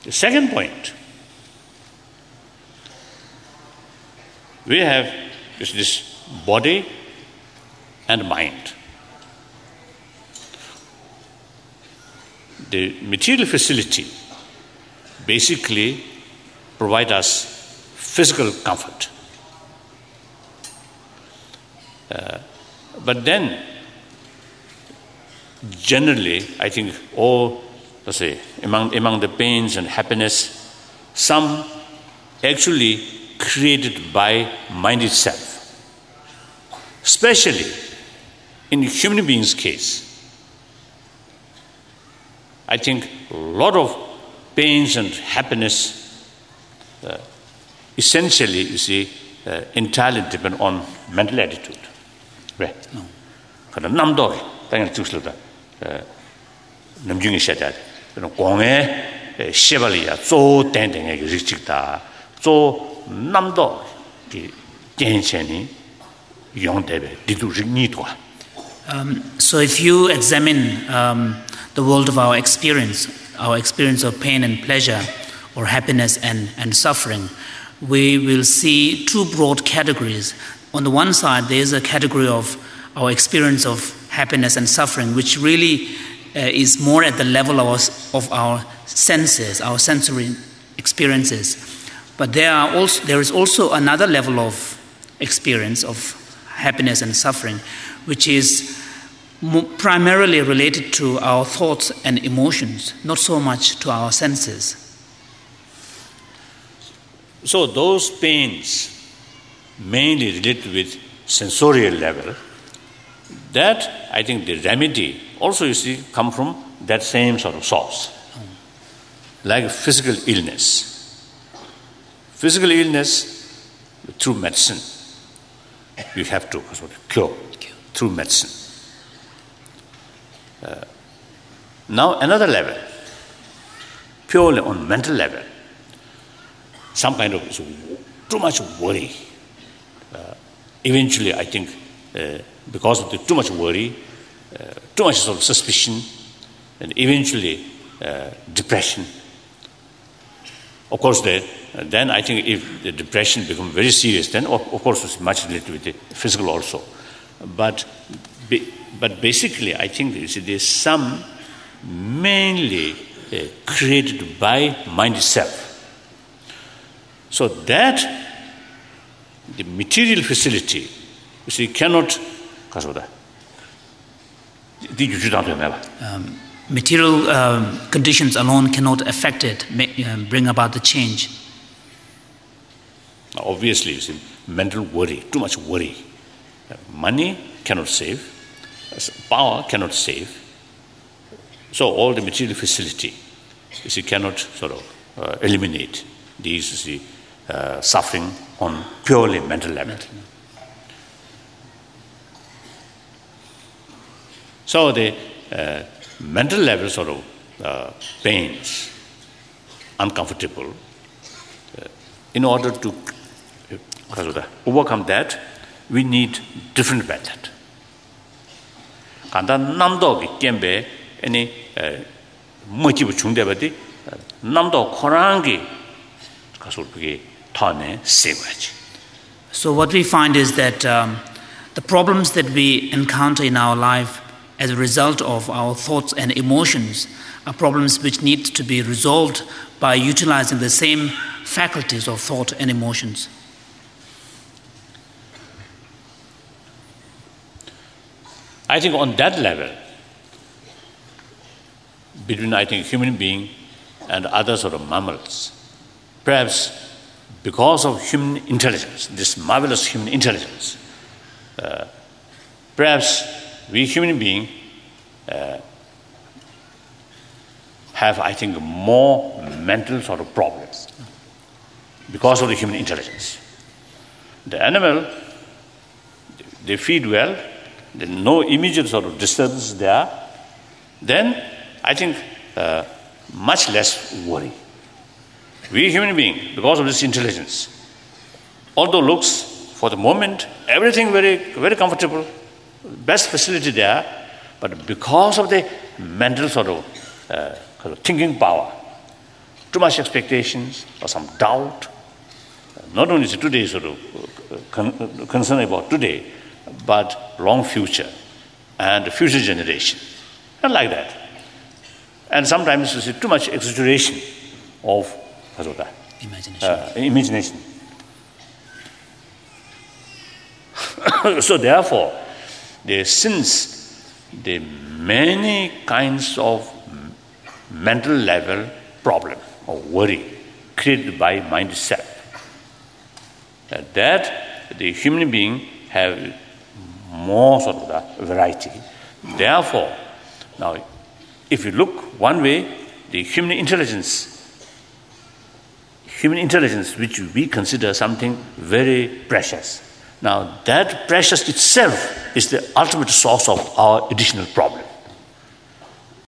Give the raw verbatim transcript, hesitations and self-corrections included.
The second point, we have this, this body and mind. The material facility basically provide us physical comfort. Uh, but then, generally, I think all, let's say, among, among the pains and happiness, some actually created by mind itself. Especially in human beings' case, I think a lot of pains and happiness uh, essentially, you see, uh, entirely depend on mental attitude. Right? No. Because namdor, 당연히 죽을다. 남중에 셔다. 그런 공에 쉐발이야. 조 땡땡에 유직직다. 조 남도 이 땡천이 용대베 디두직니도아. Um, so if you examine um, the world of our experience, our experience of pain and pleasure, or happiness and, and suffering, we will see two broad categories. On the one side, there is a category of our experience of happiness and suffering, which really uh, is more at the level of our, of our senses, our sensory experiences. But there, are also, there is also another level of experience of happiness and suffering, which is mo- primarily related to our thoughts and emotions, not so much to our senses. So those pains mainly related with sensorial level, that I think the remedy also, you see, come from that same sort of source. Like physical illness. Physical illness, through medicine, you have to cure through medicine. Uh, now another level, purely on mental level, some kind of too much worry. Uh, eventually, I think, uh, because of the too much worry, uh, too much sort of suspicion, and eventually uh, depression. Of course, the, uh, then I think if the depression becomes very serious, then of, of course it's much related with the physical also. But, be, but basically, I think you see, there's some mainly uh, created by mind itself. So that the material facility, you see, cannot. Um, material um, conditions alone cannot affect it, make, uh, bring about the change. Obviously, you see, mental worry, too much worry. Money cannot save, power cannot save. So all the material facility, you see, cannot sort of uh, eliminate these, you see, uh, suffering on purely mental level. So the uh, mental level sort of uh, pains, uncomfortable, uh, in order to uh, overcome that, we need different method. Kanda namdo ki kembe any motive chungdebadi namdo korangi kasulpigi thane segwaji. So what we find is that um, the problems that we encounter in our life as a result of our thoughts and emotions are problems which need to be resolved by utilizing the same faculties of thought and emotions. I think on that level, between I think human being and other sort of mammals, perhaps because of human intelligence, this marvelous human intelligence, uh, perhaps we human beings uh, have, I think, more mental sort of problems because of the human intelligence. The animal, they feed well, there's no immediate sort of disturbance there, then I think uh, much less worry. We human beings, because of this intelligence, although looks for the moment everything very very comfortable, best facility there, but because of the mental sort of, uh, sort of thinking power, too much expectations or some doubt. Not only is today sort of con- concerned about today, but long future and future generation, and like that. And sometimes you see too much exaggeration of imagination. Uh, imagination. So therefore, there, since the many kinds of mental level problem or worry created by mind itself, that, that the human being have more sort of the variety. Therefore, now if you look one way, the human intelligence, human intelligence which we consider something very precious. Now that precious itself is the ultimate source of our additional problem.